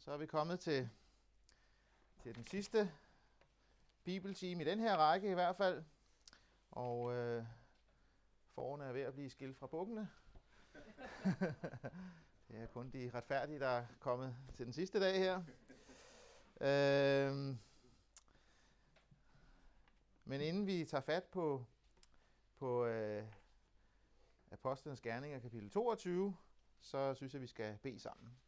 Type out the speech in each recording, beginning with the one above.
Så er vi kommet til den sidste bibeltime i den her række i hvert fald. Og forerne er ved at blive skilt fra bukkene. Det er kun de retfærdige, der er kommet til den sidste dag her. Men inden vi tager fat på Apostlenes Gerninger kapitel 22, så synes jeg, vi skal bede sammen.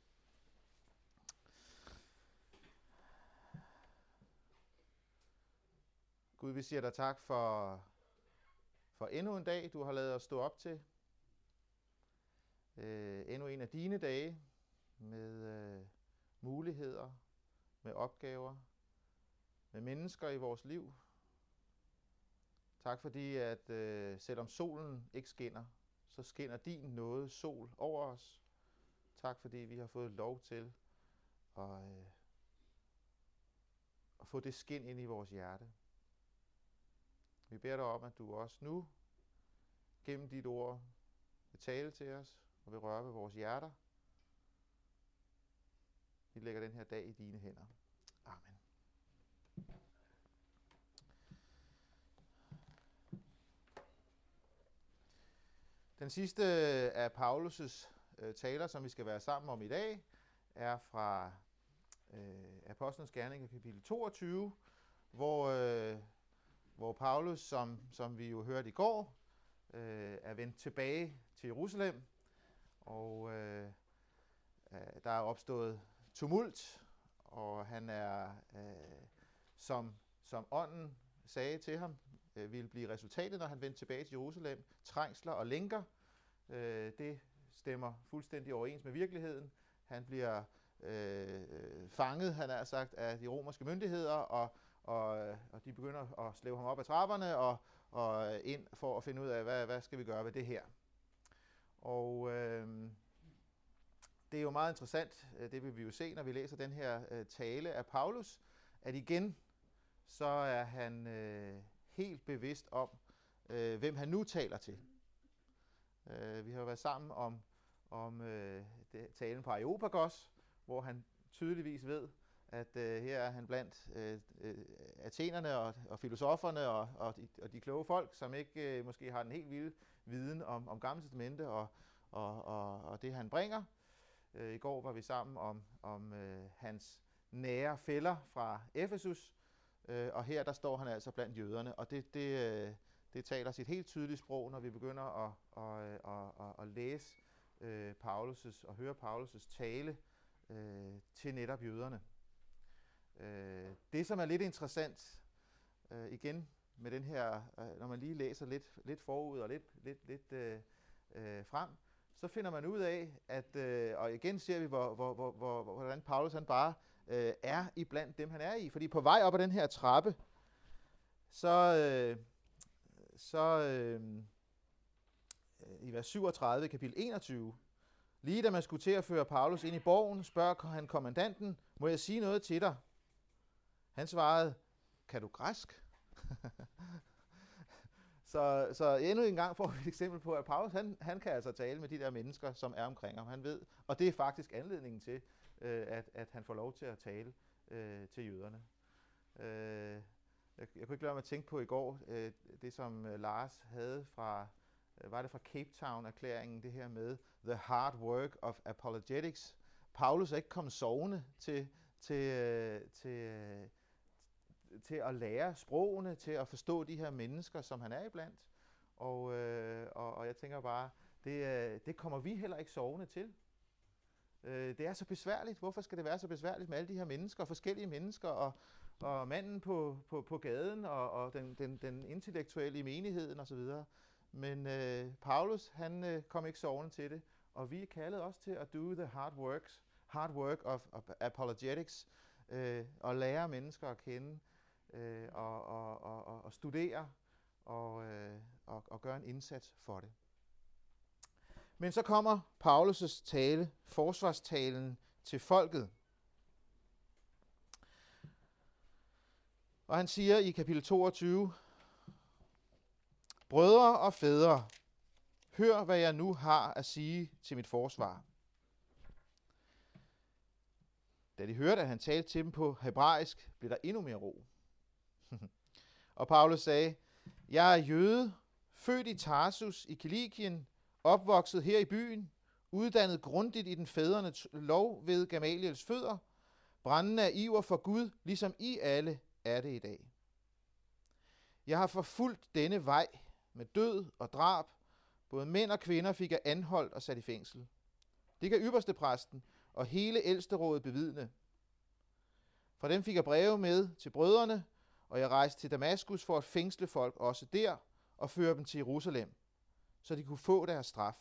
Gud, vi siger dig tak for endnu en dag, du har ladet os stå op til. Endnu en af dine dage med muligheder, med opgaver, med mennesker i vores liv. Tak fordi, at selvom solen ikke skinner, så skinner din nåde sol over os. Tak fordi vi har fået lov til at få det skin ind i vores hjerte. Vi beder dig om, at du også nu gennem dit ord vil tale til os og vil røre ved vores hjerter. Vi lægger den her dag i dine hænder. Amen. Den sidste af Paulus' taler, som vi skal være sammen om i dag, er fra Apostlenes Gerninger kapitel 22, hvor Paulus, som vi jo hørte i går, er vendt tilbage til Jerusalem, og der er opstået tumult, og han er, som ånden sagde til ham, ville blive resultatet, når han vendte tilbage til Jerusalem, trængsler og lænker. Det stemmer fuldstændig overens med virkeligheden. Han bliver fanget, han har sagt, af de romerske myndigheder, og de begynder at slæve ham op ad trapperne og ind for at finde ud af, hvad skal vi gøre ved det her. Og det er jo meget interessant, det vil vi jo se, når vi læser den her tale af Paulus, at igen, så er han helt bevidst om, hvem han nu taler til. Vi har jo været sammen om talen på Areopagos, hvor han tydeligvis ved, at her er han blandt athenerne og filosoferne og de kloge folk, som ikke måske har den helt vilde viden om Gamle Testamente og det, han bringer. I går var vi sammen om hans nære fæller fra Efesus, og her der står han altså blandt jøderne, og det taler sit helt tydelige sprog, når vi begynder at læse Paulus' og høre Paulus' tale til netop jøderne. Det, som er lidt interessant igen med den her, når man lige læser lidt forud og lidt frem, så finder man ud af, at og igen ser vi, hvordan Paulus han bare er iblandt dem, han er i. Fordi på vej op ad den her trappe, så i vers 37 kapitel 21, lige da man skulle til at føre Paulus ind i borgen, spørger han kommandanten, må jeg sige noget til dig? Han svarede, kan du græsk? Så endnu en gang får vi et eksempel på, at Paulus han kan altså tale med de der mennesker, som er omkring ham. Han ved, og det er faktisk anledningen til, at han får lov til at tale til jøderne. Jeg kunne ikke lade mig at tænke på i går, det som Lars havde fra, var det fra Cape Town-erklæringen, det her med the hard work of apologetics. Paulus er ikke kommet sovende til at lære sprogene, til at forstå de her mennesker, som han er iblandt. Og jeg tænker bare, det kommer vi heller ikke sovende til. Det er så besværligt. Hvorfor skal det være så besværligt med alle de her mennesker, forskellige mennesker, og manden på gaden, og den intellektuelle i menigheden osv.? Men Paulus, han kom ikke sovende til det, og vi er kaldet også til at do the hard work of apologetics, og lære mennesker at kende, og studere, og gøre en indsats for det. Men så kommer Paulus' tale, forsvarstalen til folket. Og han siger i kapitel 22, brødre og fædre, hør hvad jeg nu har at sige til mit forsvar. Da de hørte, at han talte til dem på hebraisk, blev der endnu mere ro. Og Paulus sagde, jeg er jøde, født i Tarsus i Kilikien, opvokset her i byen, uddannet grundigt i den fædrenes lov ved Gamaliels fødder, brændende af iver for Gud, ligesom I alle er det i dag. Jeg har forfulgt denne vej med død og drab. Både mænd og kvinder fik jeg anholdt og sat i fængsel. Det kan ypperstepræsten og hele ældsterådet bevidne. Fra dem fik jeg breve med til brødrene, og jeg rejste til Damaskus for at fængsle folk også der og føre dem til Jerusalem, så de kunne få deres straf.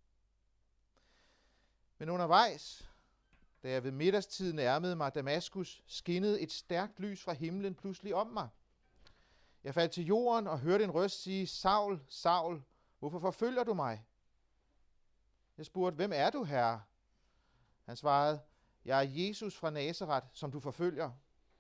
Men undervejs, da jeg ved middagstid nærmede mig Damaskus, skinnede et stærkt lys fra himlen pludselig om mig. Jeg faldt til jorden og hørte en røst sige, Saul, Saul, hvorfor forfølger du mig? Jeg spurgte, hvem er du, herre? Han svarede, jeg er Jesus fra Nazaret, som du forfølger.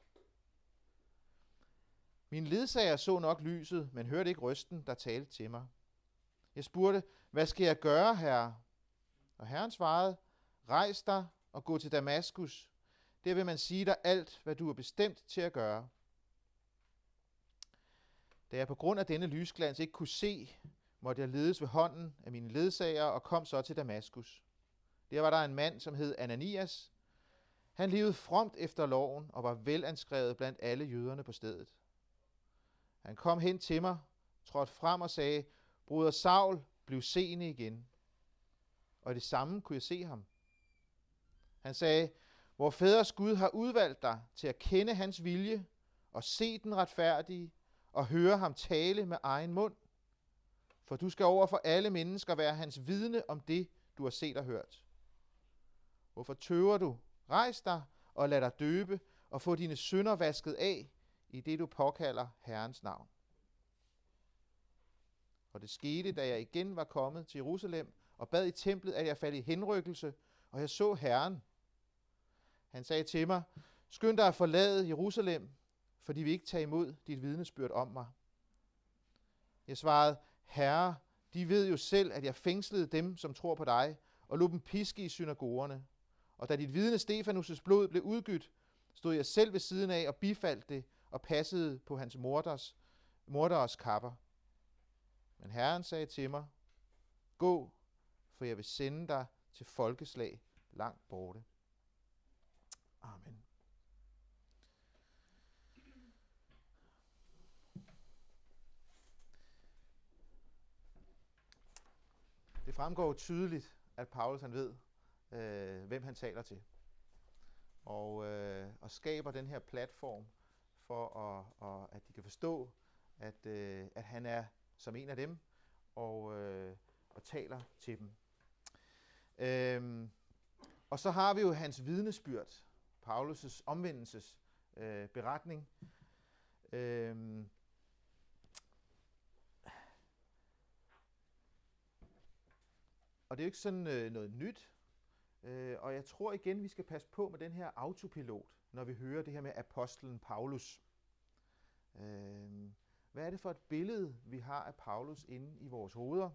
Min ledsager så nok lyset, men hørte ikke røsten, der talte til mig. Jeg spurgte, hvad skal jeg gøre, herre? Og Herren svarede, rejs dig og gå til Damaskus. Der vil man sige dig alt, hvad du er bestemt til at gøre. Da jeg på grund af denne lysglans ikke kunne se, måtte jeg ledes ved hånden af mine ledsager og kom så til Damaskus. Der var der en mand, som hed Ananias. Han levede fromt efter loven og var velanskrevet blandt alle jøderne på stedet. Han kom hen til mig, trådte frem og sagde, broder Saul, bliv seende igen. Og i det samme kunne jeg se ham. Han sagde, vor fædres Gud har udvalgt dig til at kende hans vilje og se den retfærdige og høre ham tale med egen mund. For du skal over for alle mennesker være hans vidne om det, du har set og hørt. Hvorfor tøver du? Rejs dig og lad dig døbe og få dine synder vasket af, i det du påkalder Herrens navn. Og det skete, da jeg igen var kommet til Jerusalem og bad i templet, at jeg faldt i henrykkelse, og jeg så Herren. Han sagde til mig, skynd dig at forlade Jerusalem, for de vil ikke tage imod dit vidnesbyrd om mig. Jeg svarede, Herre, de ved jo selv, at jeg fængslede dem, som tror på dig, og lod dem piske i synagogerne. Og da dit vidne Stefanus' blod blev udgydt, stod jeg selv ved siden af og bifaldt det og passede på hans morderes kapper. Men Herren sagde til mig, gå, for jeg vil sende dig til folkeslag langt borte. Amen. Det fremgår tydeligt, at Paulus han ved, hvem han taler til. Og skaber den her platform for, at de kan forstå, at han er som en af dem, og taler til dem. Og så har vi jo hans vidnesbyrd, Paulus' omvendelses beretning. Og det er jo ikke sådan noget nyt. Og jeg tror igen, vi skal passe på med den her autopilot, når vi hører det her med apostlen Paulus. Hvad er det for et billede, vi har af Paulus inde i vores hoveder?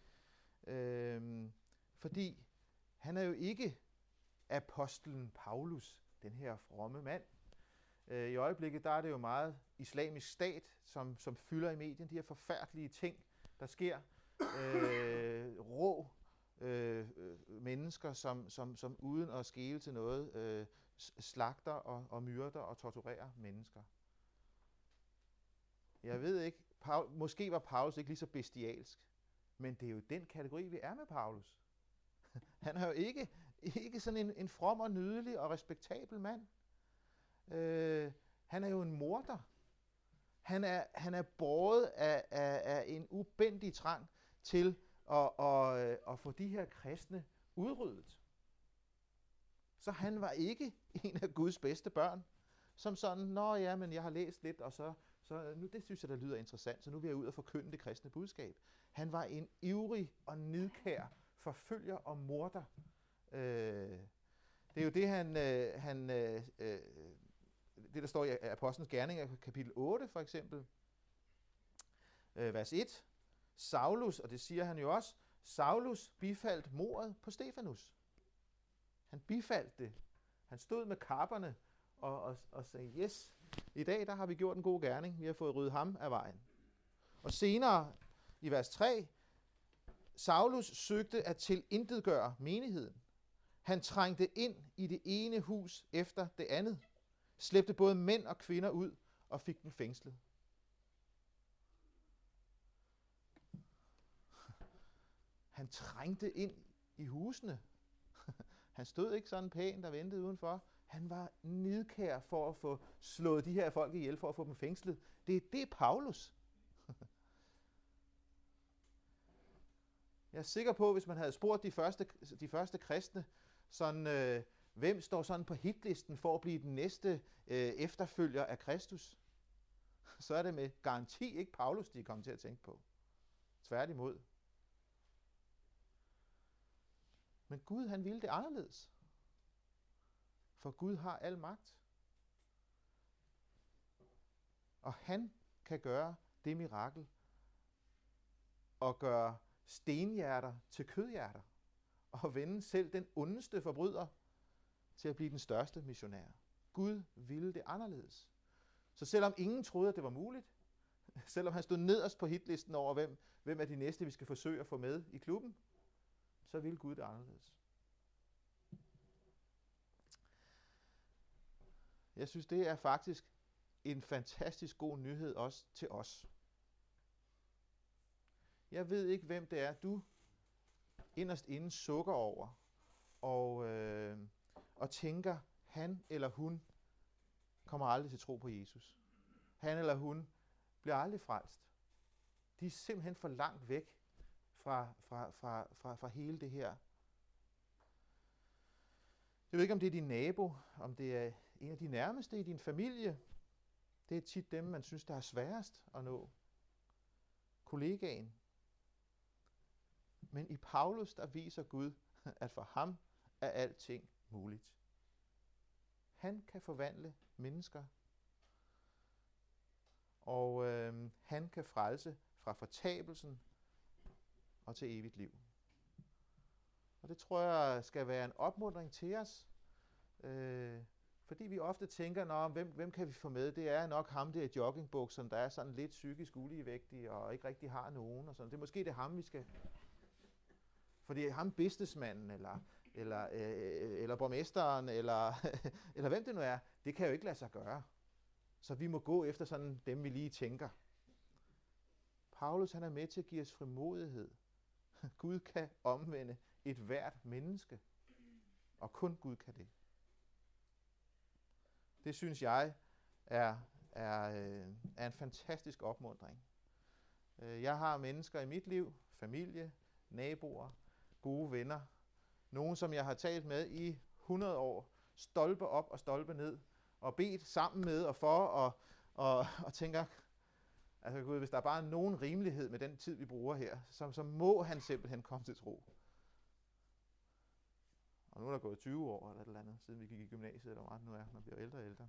Fordi han er jo ikke apostlen Paulus, den her fromme mand. I øjeblikket der er det jo meget islamisk stat, som fylder i medien, de her forfærdelige ting, der sker. Rå mennesker, som uden at skele til noget, slagter og myrder og torturerer mennesker. Jeg ved ikke, måske var Paulus ikke lige så bestialsk, men det er jo den kategori, vi er med Paulus. Han er jo ikke sådan en from og nydelig og respektabel mand. Han er jo en morder. Han er båret af en ubændig trang til at få de her kristne udryddet. Så han var ikke en af Guds bedste børn, som sådan, nå ja, men jeg har læst lidt, og så nu det synes jeg, der lyder interessant, så nu vil jeg ud og forkynde det kristne budskab. Han var en ivrig og nidkær forfølger og morder. Det er jo det, det der står i Apostlenes Gerninger, kapitel 8 for eksempel, vers 1. Saulus, og det siger han jo også, Saulus bifaldt mordet på Stefanus. Han bifaldt det. Han stod med kapperne og sagde, yes, i dag der har vi gjort en god gerning. Vi har fået ryddet ham af vejen. Og senere i vers 3, Saulus søgte at tilintetgøre menigheden. Han trængte ind i det ene hus efter det andet, slæbte både mænd og kvinder ud og fik dem fængslet. Han trængte ind i husene. Han stod ikke sådan pænt og ventede udenfor. Han var nidkær for at få slået de her folk ihjel, for at få dem fængslet. Det er Paulus. Jeg er sikker på, hvis man havde spurgt de første kristne, sådan, hvem står sådan på hitlisten for at blive den næste efterfølger af Kristus, så er det med garanti ikke Paulus, de er kommet til at tænke på. Tværtimod. Men Gud, han ville det anderledes. For Gud har al magt. Og han kan gøre det mirakel og gøre stenhjerter til kødhjerter og vende selv den ondeste forbryder til at blive den største missionær. Gud ville det anderledes. Så selvom ingen troede, at det var muligt, selvom han stod nederst på hitlisten over, hvem er de næste, vi skal forsøge at få med i klubben, så ville Gud det anderledes. Jeg synes, det er faktisk en fantastisk god nyhed også til os. Jeg ved ikke, hvem det er, du inderst inde sukker over og tænker, han eller hun kommer aldrig til tro på Jesus. Han eller hun bliver aldrig frelst. De er simpelthen for langt væk fra hele det her. Jeg ved ikke, om det er din nabo, om det er en af de nærmeste i din familie. Det er tit dem, man synes, der er sværest at nå. Kollegaen. Men i Paulus, der viser Gud, at for ham er alting muligt. Han kan forvandle mennesker. Og han kan frelse fra fortabelsen og til evigt liv. Og det tror jeg skal være en opmuntring til os. Fordi vi ofte tænker, hvem kan vi få med? Det er nok ham der i joggingbukserne, der er sådan lidt psykisk uligevægtig og ikke rigtig har nogen. Og sådan. Det er måske det ham, vi skal... Fordi ham businessmanden, eller borgmesteren, eller hvem det nu er, det kan jo ikke lade sig gøre. Så vi må gå efter sådan dem, vi lige tænker. Paulus, han er med til at give os frimodighed. Gud kan omvende et hvert menneske, og kun Gud kan det. Det synes jeg er en fantastisk opmuntring. Jeg har mennesker i mit liv, familie, naboer, gode venner, nogen som jeg har talt med i 100 år, stolpe op og stolpe ned, og bedt sammen med og for, og tænker, altså Gud, hvis der er bare nogen rimelighed med den tid, vi bruger her, så må han simpelthen komme til tro. Og nu er der gået 20 år eller et eller andet, siden vi gik i gymnasiet, eller hvor meget nu er, når vi bliver ældre og ældre.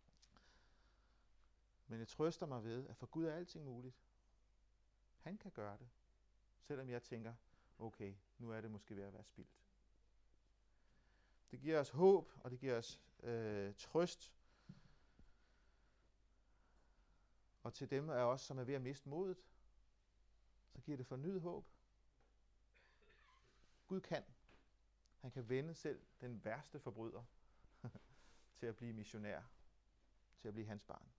Men jeg trøster mig ved, at for Gud er alting muligt. Han kan gøre det, selvom jeg tænker, okay, nu er det måske ved at være spildt. Det giver os håb, og det giver os trøst. Og til dem af os, som er ved at miste modet, så giver det fornyet håb. Gud kan. Han kan vende selv den værste forbryder til at blive missionær, til at blive hans barn.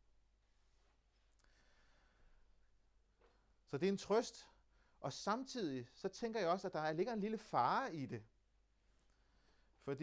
Så det er en trøst, og samtidig så tænker jeg også, at der ligger en lille fare i det. Fordi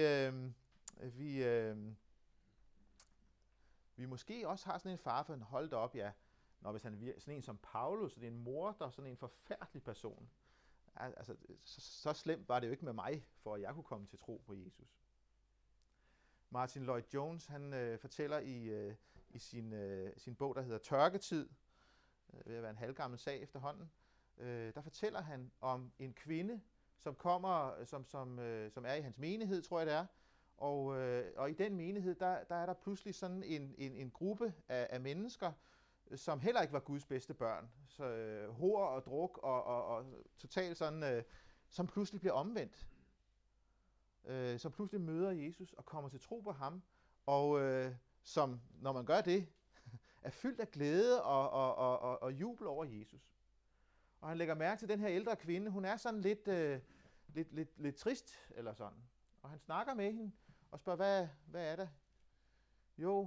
vi måske også har sådan en fare for, at holde det op, ja, hvis han er sådan en som Paulus, så det er en morder, sådan en forfærdelig person. Altså, så slemt var det jo ikke med mig, for at jeg kunne komme til tro på Jesus. Martin Lloyd-Jones, han fortæller i sin bog, der hedder Tørketid, ved at være en halvgammel sag efterhånden, der fortæller han om en kvinde, som kommer, som er i hans menighed, tror jeg det er, og i den menighed, der er der pludselig sådan en gruppe af mennesker, som heller ikke var Guds bedste børn. Så hor og druk og totalt sådan, som pludselig bliver omvendt. som pludselig møder Jesus og kommer til tro på ham, og som, når man gør det, er fyldt af glæde og jubel over Jesus. Og han lægger mærke til den her ældre kvinde, hun er sådan lidt trist, eller sådan. Og han snakker med hende og spørger, hvad er det? Jo,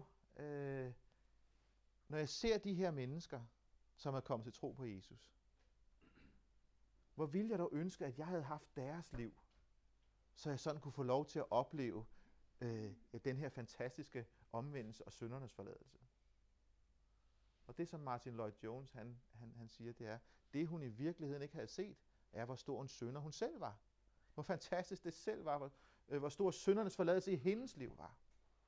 når jeg ser de her mennesker, som er kommet til tro på Jesus, hvor ville jeg dog ønske, at jeg havde haft deres liv, så jeg sådan kunne få lov til at opleve den her fantastiske omvendelse og syndernes forladelse. Og det, som Martin Lloyd-Jones han siger, det er, det hun i virkeligheden ikke havde set, er, hvor stor en synder hun selv var. Hvor fantastisk det selv var, hvor stor syndernes forladelse i hendes liv var.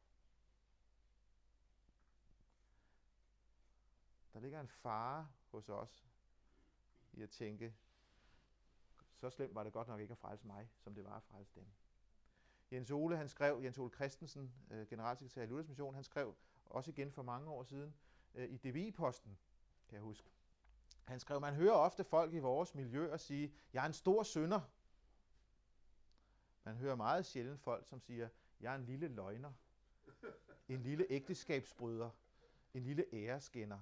Der ligger en fare hos os i at tænke, så slemt var det godt nok ikke at frelse mig, som det var at frelse dem. Jens Ole Christensen, generalsekretær i Luthers Mission, han skrev også igen for mange år siden i DVI-posten, kan jeg huske. Han skrev, man hører ofte folk i vores miljø og sige, jeg er en stor synder. Man hører meget sjældent folk, som siger, jeg er en lille løgner, en lille ægteskabsbryder, en lille æreskænder.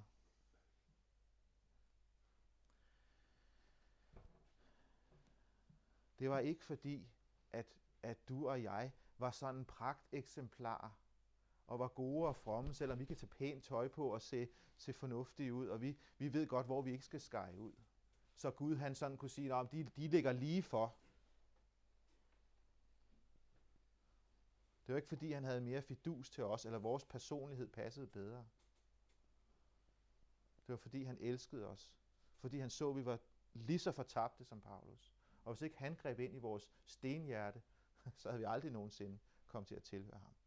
Det var ikke fordi, at du og jeg var sådan en pragteksemplar og var gode og fromme, selvom vi kan tage pænt tøj på og se fornuftige ud, og vi ved godt, hvor vi ikke skal skære ud. Så Gud han sådan kunne sige, at de ligger lige for. Det var ikke fordi, han havde mere fidus til os, eller vores personlighed passede bedre. Det var fordi, han elskede os. Fordi han så, at vi var lige så fortabte som Paulus. Og hvis ikke han greb ind i vores stenhjerte, så havde vi aldrig nogensinde kommet til at tilhøre ham.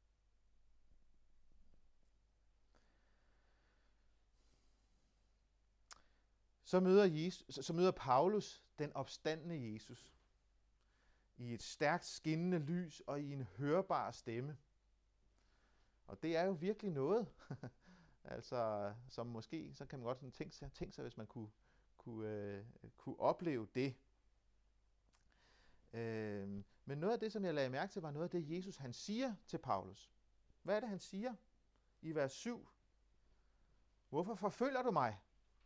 Så møder Paulus den opstandne Jesus i et stærkt skinnende lys og i en hørbar stemme. Og det er jo virkelig noget. Altså, som måske, så kan man godt sådan tænke sig, hvis man kunne opleve det. Men noget af det, som jeg lagde mærke til, var noget af det, Jesus han siger til Paulus. Hvad er det, han siger i vers 7? Hvorfor forfølger du mig?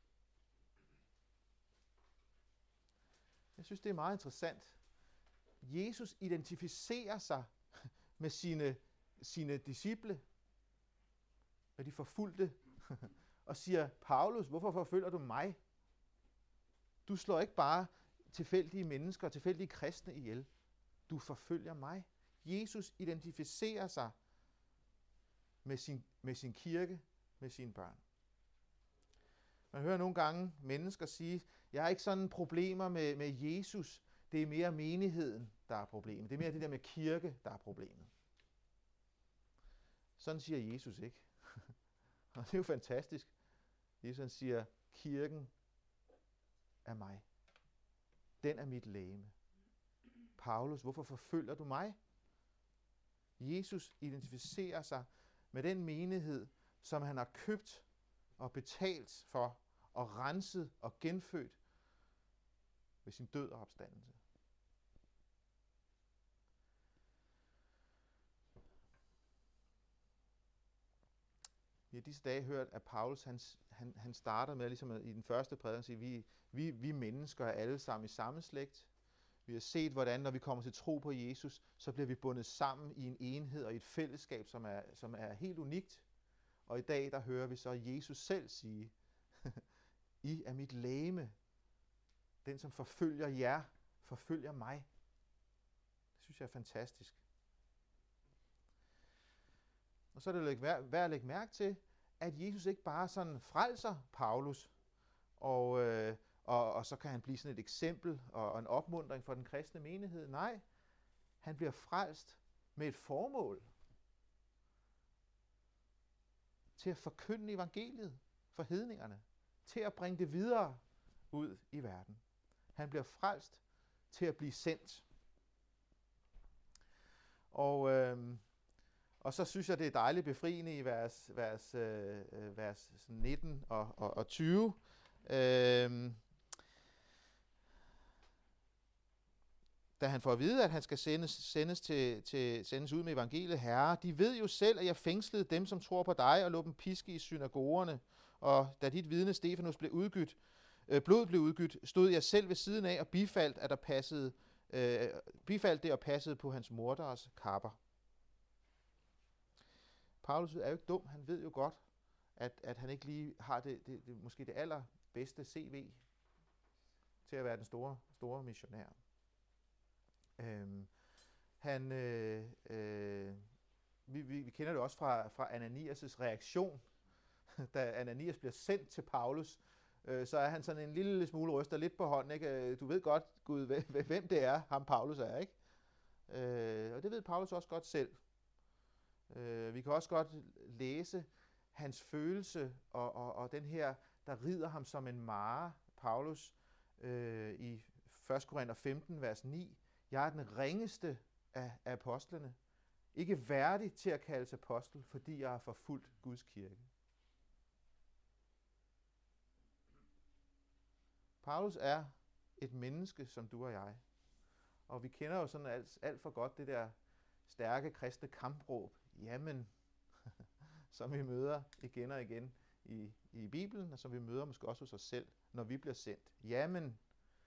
Jeg synes, det er meget interessant. Jesus identificerer sig med sine disciple, med de forfulgte, og siger, Paulus, hvorfor forfølger du mig? Du slår ikke bare tilfældige mennesker, tilfældige kristne ihjel. Du forfølger mig. Jesus identificerer sig med sin kirke, med sine børn. Man hører nogle gange mennesker sige, jeg har ikke sådan problemer med Jesus, det er mere menigheden, der er problemet. Det er mere det der med kirke, der er problemet. Sådan siger Jesus ikke. Og det er jo fantastisk. Jesus siger, kirken er mig. Den er mit legeme. Paulus, hvorfor forfølger du mig? Jesus identificerer sig med den menighed, som han har købt og betalt for, og renset og genfødt ved sin død og opstandelse. Vi har disse dage hørt, at Paulus han starter med, ligesom i den første prædiken, at sige, vi mennesker er alle sammen i samme slægt. Vi har set, hvordan når vi kommer til tro på Jesus, så bliver vi bundet sammen i en enhed og i et fællesskab, som er helt unikt. Og i dag, der hører vi så Jesus selv sige, I er mit legeme. Den, som forfølger jer, forfølger mig. Det synes jeg er fantastisk. Og så er det værd at lægge mærke til, at Jesus ikke bare sådan frelser Paulus, og så kan han blive sådan et eksempel og en opmuntring for den kristne menighed. Nej, han bliver frelst med et formål. Til at forkynde evangeliet for hedningerne. Til at bringe det videre ud i verden. Han bliver frelst til at blive sendt. Og så synes jeg, det er dejligt befriende i vers 19 og 20. da han får at vide, at han skal sendes ud med evangeliet. Herre, de ved jo selv, at jeg fængslede dem, som tror på dig, og lå dem piske i synagogerne. Og da dit vidne Stefanus blod blev udgydt, stod jeg selv ved siden af og bifaldt det og passede på hans morderes kapper. Paulus er jo ikke dum. Han ved jo godt, at han ikke lige har måske det allerbedste CV til at være den store missionær. Vi kender det også fra Ananias' reaktion. Da Ananias bliver sendt til Paulus, så er han sådan en lille smule ryster lidt på hånden. Ikke? Du ved godt, Gud, hvem det er, ham Paulus er, ikke? Og det ved Paulus også godt selv. Vi kan også godt læse hans følelse og den her, der rider ham som en mare, Paulus, i 1. Korinther 15, vers 9. Jeg er den ringeste af apostlene, ikke værdig til at kaldes apostel, fordi jeg har forfulgt Guds kirke. Paulus er et menneske som du og jeg, og vi kender jo sådan alt for godt det der stærke kristne kampråb, jamen, som vi møder igen og igen i Bibelen, og som vi møder måske også hos os selv, når vi bliver sendt. Jamen,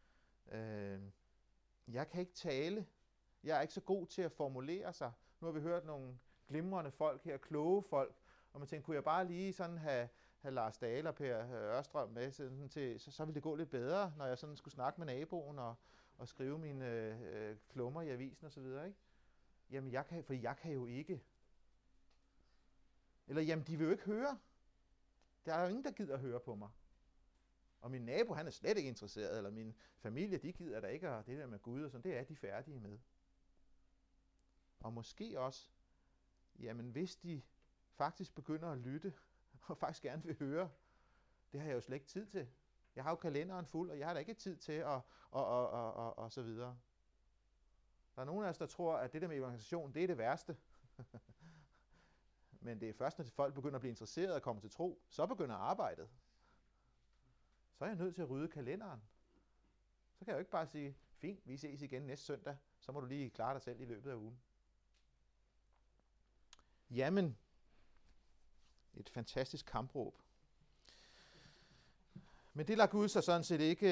jeg kan ikke tale. Jeg er ikke så god til at formulere sig. Nu har vi hørt nogle glimrende folk her, kloge folk, og man tænker, kunne jeg bare lige sådan have Lars Dahl og Per Ørstrøm med, så ville det gå lidt bedre, når jeg sådan skulle snakke med naboen og skrive mine klummer i avisen og så videre, ikke? Jamen, jeg kan jo ikke. Eller, jamen, de vil jo ikke høre. Der er jo ingen, der gider at høre på mig. Og min nabo, han er slet ikke interesseret, eller min familie, de gider da ikke, og det der med Gud og sådan, det er de færdige med. Og måske også, jamen, hvis de faktisk begynder at lytte, og faktisk gerne vil høre, det har jeg jo slet ikke tid til. Jeg har jo kalenderen fuld, og jeg har da ikke tid til, og så videre. Der er nogen af os, der tror, at det der med evangelisation, det er det værste. Men det er først, når folk begynder at blive interesseret og komme til tro, så begynder arbejdet. Så er jeg nødt til at rydde kalenderen. Så kan jeg jo ikke bare sige, fint, vi ses igen næste søndag, så må du lige klare dig selv i løbet af ugen. Jamen, et fantastisk kampråb. Men det lader Gud sig sådan set ikke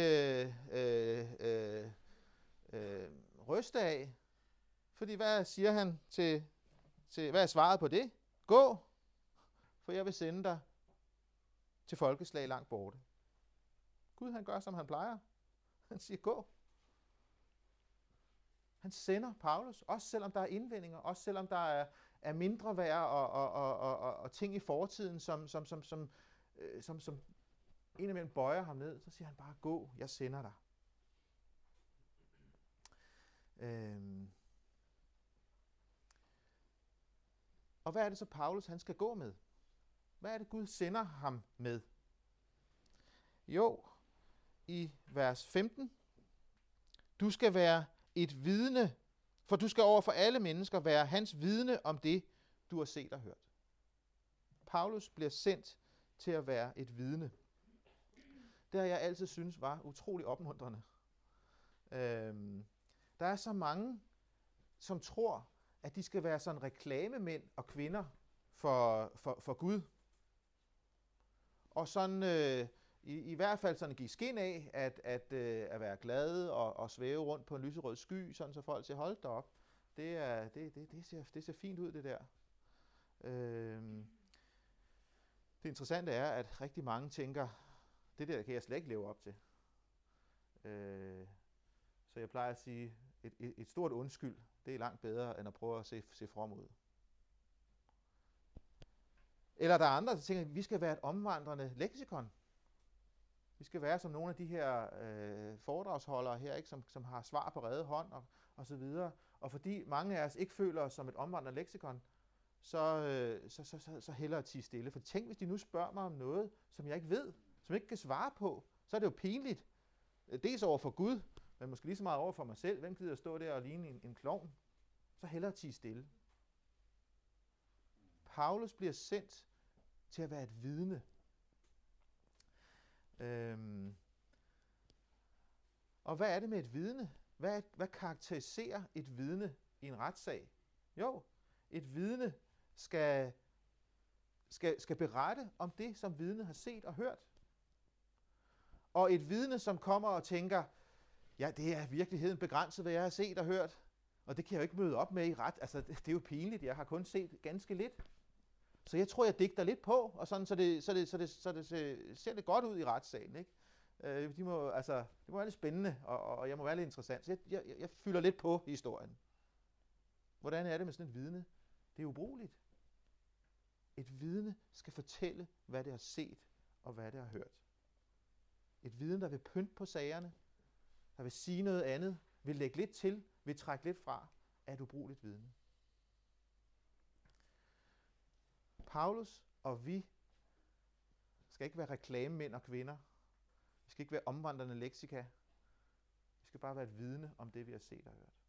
ryste af. Fordi hvad siger han til hvad er svaret på det? Gå, for jeg vil sende dig til folkeslag langt borte. Gud, han gør, som han plejer. Han siger, gå. Han sender Paulus, også selvom der er indvendinger, også selvom der er mindre værd og ting i fortiden, som indimellem bøjer ham ned, så siger han bare, gå, jeg sender dig. Og hvad er det så Paulus, han skal gå med? Hvad er det, Gud sender ham med? Jo, i vers 15, du skal være et vidne, for du skal over for alle mennesker være hans vidne om det, du har set og hørt. Paulus bliver sendt til at være et vidne. Det har jeg altid synes var utrolig opmuntrende. Der er så mange, som tror, at de skal være sådan reklamemænd og kvinder for Gud. Og sådan i hvert fald sådan give skin af, at være glade og svæve rundt på en lyserød sky, sådan så folk siger, hold da op. Det ser fint ud, det der. Det interessante er, at rigtig mange tænker, det der kan jeg slet ikke leve op til. Så jeg plejer at sige, et stort undskyld, det er langt bedre, end at prøve at se from ud. Eller der er andre, der tænker, at vi skal være et omvandrende leksikon. Vi skal være som nogle af de her foredragsholdere her, ikke, som har svar på rede hånd og så videre. Og fordi mange af os ikke føler os som et omvandrende leksikon, så hellere at tie stille. For tænk, hvis de nu spørger mig om noget, som jeg ikke ved, som jeg ikke kan svare på, så er det jo pinligt. Dels over for Gud, men måske lige så meget over for mig selv. Hvem gider at stå der og ligne en klovn? Så hellere tie stille. Paulus bliver sendt til at være et vidne. Og hvad er det med et vidne? Hvad karakteriserer et vidne i en retssag? Jo, et vidne skal berette om det, som vidnet har set og hørt. Og et vidne, som kommer og tænker, ja, det er i virkeligheden begrænset, hvad jeg har set og hørt, og det kan jeg jo ikke møde op med i ret. Altså, det er jo pinligt, jeg har kun set ganske lidt. Så jeg tror, jeg digter lidt på, og sådan, så det ser lidt godt ud i retssagen, ikke? Det må være lidt spændende, og jeg må være lidt interessant. Så jeg fylder lidt på historien. Hvordan er det med sådan et vidne? Det er ubrugeligt. Et vidne skal fortælle, hvad det har set, og hvad det har hørt. Et vidne, der vil pynte på sagerne, der vil sige noget andet, vil lægge lidt til, vil trække lidt fra, er et ubrugeligt vidne. Paulus og vi skal ikke være reklamemænd og kvinder. Vi skal ikke være omvandrende leksika. Vi skal bare være et vidne om det, vi har set og hørt.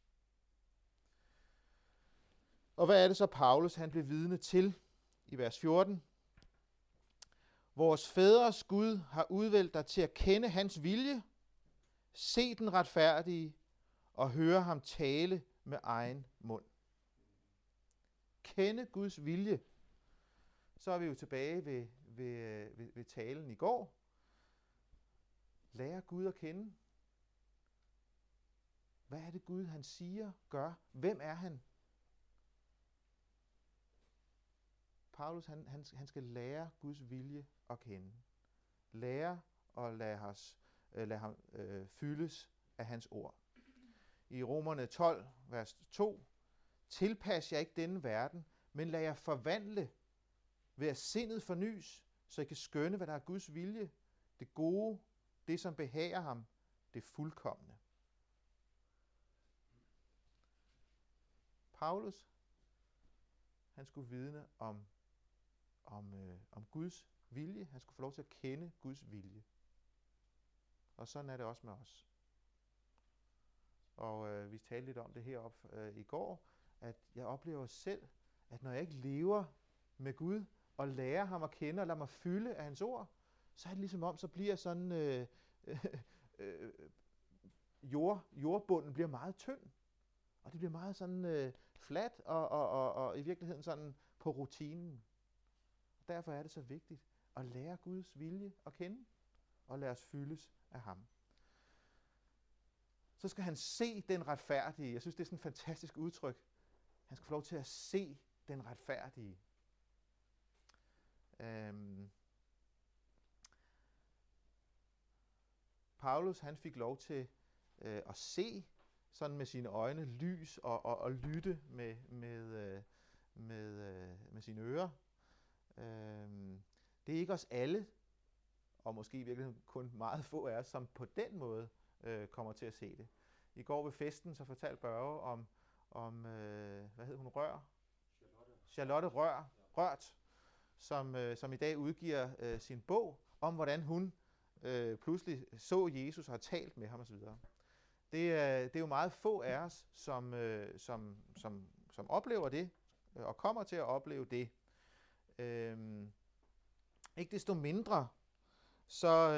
Og hvad er det så, Paulus han blev vidne til i vers 14? Vores fædres Gud har udvalgt dig til at kende hans vilje, se den retfærdige og høre ham tale med egen mund. Kende Guds vilje. Så er vi jo tilbage ved talen i går. Lære Gud at kende. Hvad er det Gud, han siger, gør? Hvem er han? Paulus, han skal lære Guds vilje at kende. Lære og lade ham fyldes af hans ord. I Romerne 12, vers 2. Tilpas jer ikke denne verden, men lad jer forvandle ved at sindet fornys, så I kan skønne, hvad der er Guds vilje, det gode, det som behager ham, det fuldkomne. Paulus, han skulle vidne om Guds vilje. Han skulle få lov til at kende Guds vilje. Og sådan er det også med os. Og vi talte lidt om det heroppe i går, at jeg oplever selv, at når jeg ikke lever med Gud og lærer ham at kende og lader mig fylde af hans ord, så er det ligesom om, så bliver sådan jordbunden bliver meget tynd. Og det bliver meget sådan fladt og i virkeligheden sådan på rutinen. Derfor er det så vigtigt at lære Guds vilje at kende og lade os fyldes af ham. Så skal han se den retfærdige. Jeg synes, det er sådan et fantastisk udtryk. Han skal få lov til at se den retfærdige. Paulus, han fik lov til at se sådan med sine øjne lys og lytte med sine ører. Det er ikke os alle, og måske i virkeligheden kun meget få af os, som på den måde kommer til at se det. I går ved festen, så fortalte Børge om hvad hed hun, Charlotte Rørt, som i dag udgiver sin bog om, hvordan hun pludselig så Jesus og har talt med ham osv. Det er jo meget få af os, som oplever det, og kommer til at opleve det. Ikke desto mindre, så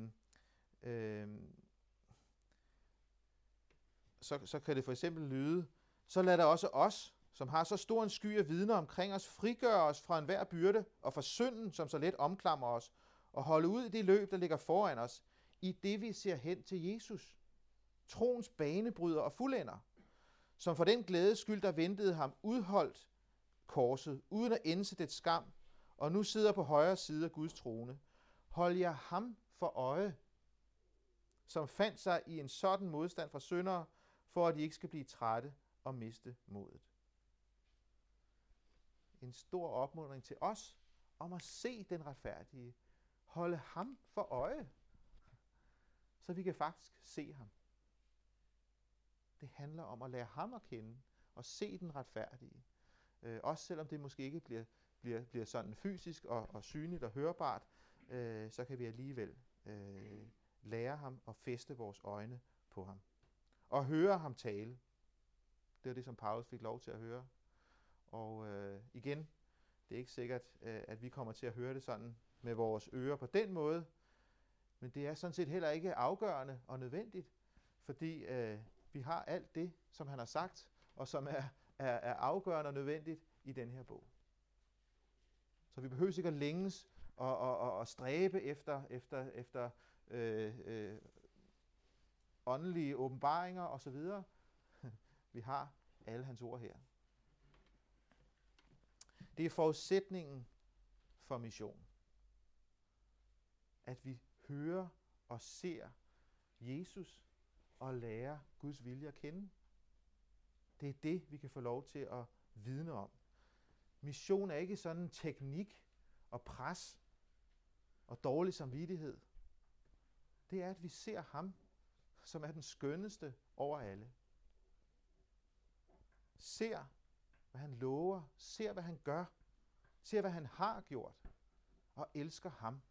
kan det for eksempel lyde, så lad der også os, som har så stor en sky af vidner omkring os, frigøre os fra enhver byrde og fra synden, som så let omklamrer os, og holde ud i det løb, der ligger foran os, i det vi ser hen til Jesus, troens banebryder og fuldender, som for den glædes skyld, der ventede ham, udholdt korset, uden at ænse det skam, og nu sidder på højre side af Guds trone. Hold jer ham for øje, som fandt sig i en sådan modstand fra syndere, for at de ikke skal blive trætte og miste modet. En stor opmuntring til os om at se den retfærdige. Holde ham for øje, så vi kan faktisk se ham. Det handler om at lære ham at kende og se den retfærdige. Også selvom det måske ikke bliver sådan fysisk og synligt og hørbart, så kan vi alligevel lære ham og fæste vores øjne på ham. Og høre ham tale. Det er det, som Paulus fik lov til at høre. Og igen, det er ikke sikkert, at vi kommer til at høre det sådan med vores ører på den måde, men det er sådan set heller ikke afgørende og nødvendigt, fordi vi har alt det, som han har sagt, og som er afgørende og nødvendigt i den her bog. Så vi behøver ikke at længes og stræbe efter åndelige åbenbaringer osv. Vi har alle hans ord her. Det er forudsætningen for mission. At vi hører og ser Jesus og lærer Guds vilje at kende. Det er det, vi kan få lov til at vidne om. Mission er ikke sådan en teknik og pres og dårlig samvittighed. Det er, at vi ser ham, som er den skønneste over alle. Ser, hvad han lover. Ser, hvad han gør. Ser, hvad han har gjort. Og elsker ham.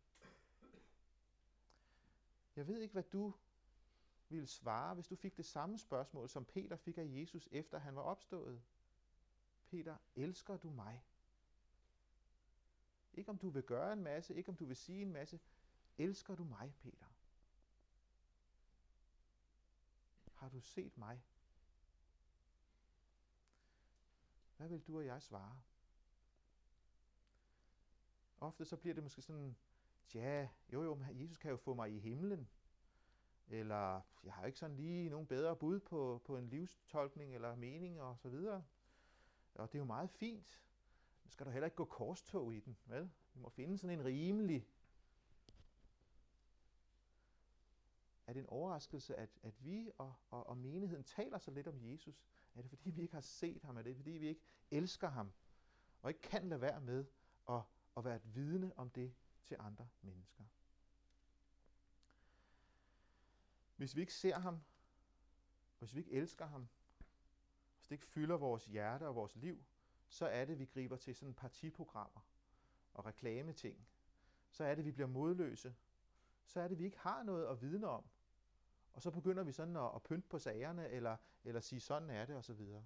Jeg ved ikke, hvad du ville svare, hvis du fik det samme spørgsmål, som Peter fik af Jesus, efter han var opstået. Peter, elsker du mig? Ikke om du vil gøre en masse, ikke om du vil sige en masse. Elsker du mig, Peter? Har du set mig? Hvad vil du og jeg svare? Ofte så bliver det måske sådan, men Jesus kan jo få mig i himlen. Eller jeg har ikke sådan lige nogen bedre bud på en livstolkning eller mening og så videre. Og det er jo meget fint. Nu skal der heller ikke gå korstog i den, vel? Vi må finde sådan en rimelig. Er det en overraskelse, at vi og menigheden taler så lidt om Jesus? Er det fordi vi ikke har set ham? Er det fordi vi ikke elsker ham? Og ikke kan lade være med at være et vidne om det til andre mennesker? Hvis vi ikke ser ham, hvis vi ikke elsker ham, hvis det ikke fylder vores hjerte og vores liv, så er det, vi griber til sådan partiprogrammer og reklameting. Så er det, vi bliver modløse. Så er det, vi ikke har noget at vidne om. Og så begynder vi sådan at pynte på sagerne, eller sige, sådan er det, og så videre.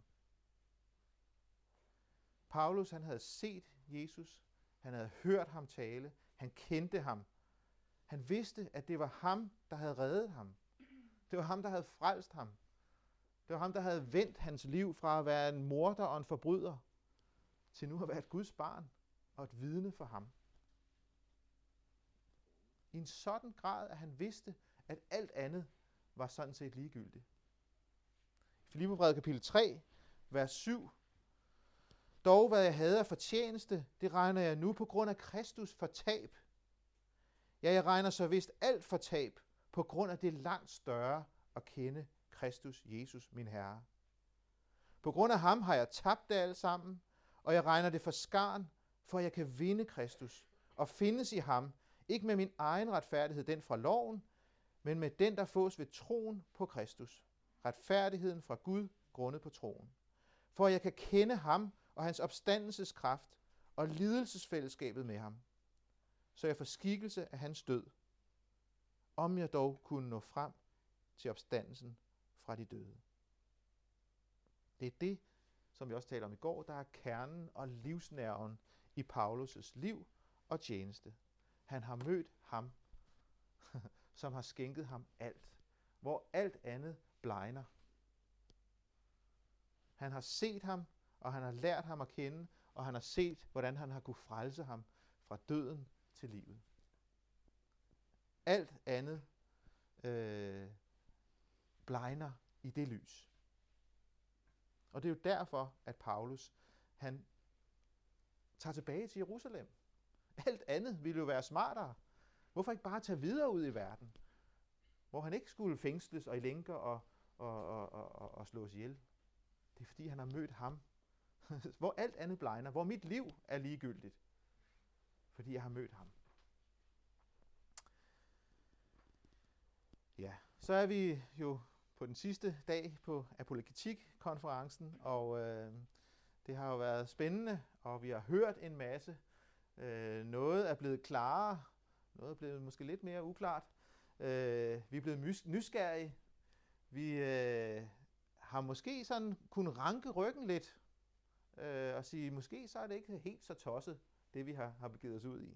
Paulus, han havde set Jesus. Han havde hørt ham tale. Han kendte ham. Han vidste, at det var ham, der havde reddet ham. Det var ham, der havde frelst ham. Det var ham, der havde vendt hans liv fra at være en morder og en forbryder, til nu at være et Guds barn og et vidne for ham. I en sådan grad, at han vidste, at alt andet var sådan set ligegyldigt. Filipperbrevet kapitel 3, vers 7. Dog hvad jeg havde af fortjeneste, det regner jeg nu på grund af Kristus for tab. Ja, jeg regner så vist alt for tab, på grund af det langt større at kende Kristus Jesus, min Herre. På grund af ham har jeg tabt det alt sammen, og jeg regner det for skarn, for jeg kan vinde Kristus og findes i ham, ikke med min egen retfærdighed, den fra loven, men med den, der fås ved troen på Kristus. Retfærdigheden fra Gud, grundet på troen. For jeg kan kende ham og hans opstandelseskraft og lidelsesfællesskabet med ham, så jeg får skikkelse af hans død, om jeg dog kunne nå frem til opstandelsen fra de døde. Det er det, som vi også talte om i går, der er kernen og livsnerven i Paulus' liv og tjeneste. Han har mødt ham, som har skænket ham alt, hvor alt andet blegner. Han har set ham, og han har lært ham at kende, og han har set, hvordan han har kunne frelse ham fra døden til livet. Alt andet blegner i det lys. Og det er jo derfor, at Paulus, han tager tilbage til Jerusalem. Alt andet ville jo være smartere. Hvorfor ikke bare tage videre ud i verden, hvor han ikke skulle fængsles og i lænker og slås ihjel? Det er fordi, han har mødt ham, hvor alt andet blegner, hvor mit liv er ligegyldigt, fordi jeg har mødt ham. Ja, så er vi jo på den sidste dag på apologetik-konferencen, og det har jo været spændende, og vi har hørt en masse. Noget er blevet klarere, noget er blevet måske lidt mere uklart. Vi er blevet nysgerrige. Vi har måske sådan kunnet ranke ryggen lidt, og sige, måske så er det ikke helt så tosset, det vi har begivet os ud i.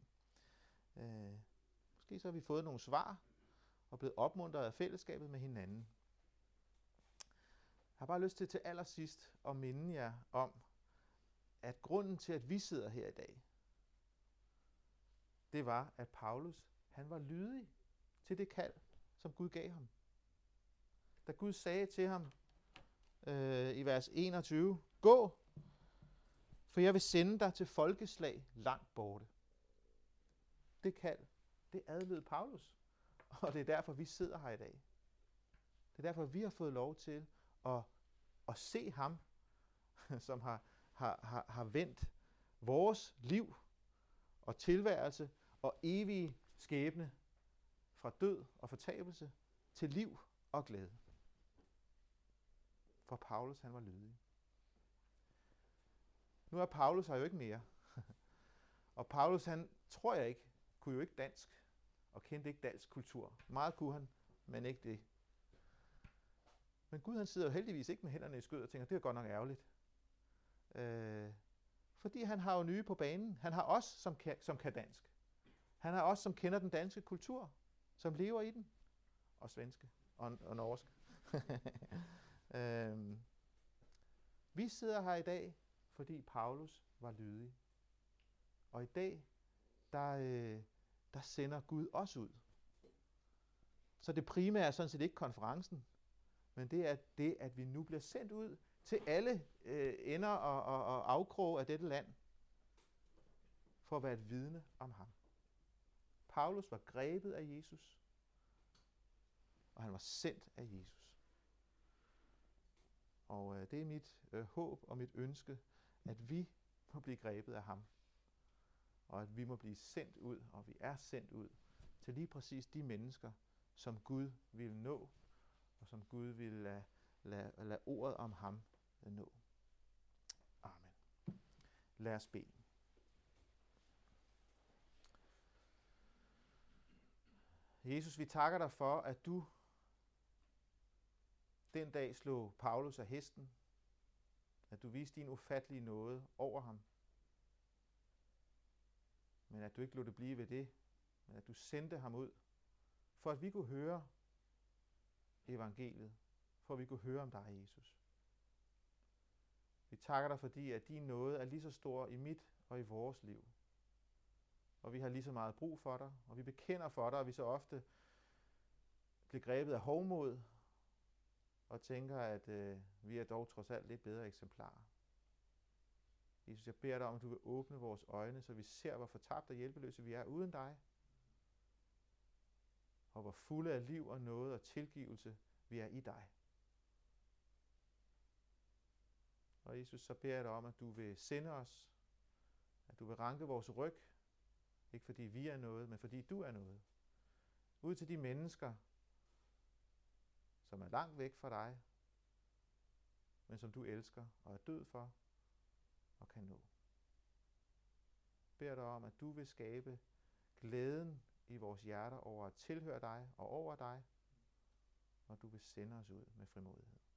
Måske så har vi fået nogle svar, og blevet opmuntret af fællesskabet med hinanden. Jeg har bare lyst til allersidst at minde jer om, at grunden til, at vi sidder her i dag, det var, at Paulus, han var lydig til det kald, som Gud gav ham. Da Gud sagde til ham i vers 21, gå, for jeg vil sende dig til folkeslag langt borte. Det kald, det adlød Paulus, og det er derfor, vi sidder her i dag. Det er derfor, vi har fået lov til at se ham, som har vendt vores liv og tilværelse og evige skæbne fra død og fortabelse til liv og glæde. For Paulus, han var lydig. Nu er Paulus her jo ikke mere. Og Paulus, han, tror jeg ikke, kunne jo ikke dansk og kendte ikke dansk kultur. Meget kunne han, men ikke det. Men Gud, han sidder jo heldigvis ikke med hænderne i skødet og tænker, det er godt nok ærgerligt. Fordi han har jo nye på banen. Han har os, som kan dansk. Han har os, som kender den danske kultur, som lever i den. Og svenske og norsk. Vi sidder her i dag, fordi Paulus var lydig. Og i dag, der sender Gud os ud. Så det primære er sådan set ikke konferencen, men det er det, at vi nu bliver sendt ud til alle ender og afkroge af dette land, for at være et vidne om ham. Paulus var grebet af Jesus, og han var sendt af Jesus. Og det er mit håb og mit ønske, at vi må blive grebet af ham, og at vi må blive sendt ud, og vi er sendt ud til lige præcis de mennesker, som Gud vil nå, og som Gud vil lade ordet om ham nå. Amen. Lad os bede. Jesus, vi takker dig for, at du den dag slog Paulus af hesten, at du viste din ufattelige nåde over ham, men at du ikke lod det blive ved det, men at du sendte ham ud, for at vi kunne høre evangeliet, for at vi kunne høre om dig, Jesus. Vi takker dig, fordi at din nåde er lige så stor i mit og i vores liv. Og vi har lige så meget brug for dig, og vi bekender for dig, og vi så ofte bliver grebet af hovmod, og tænker, at vi er dog trods alt lidt bedre eksemplarer. Jesus, jeg beder dig om, at du vil åbne vores øjne, så vi ser, hvor fortabt og hjælpeløse vi er uden dig, og hvor fulde af liv og nåde og tilgivelse vi er i dig. Og Jesus, så beder jeg dig om, at du vil sende os, at du vil ranke vores ryg, ikke fordi vi er noget, men fordi du er noget. Ud til de mennesker, som er langt væk fra dig, men som du elsker og er død for og kan nå. Jeg beder dig om, at du vil skabe glæden i vores hjerter over at tilhøre dig og over dig, og du vil sende os ud med frimodighed.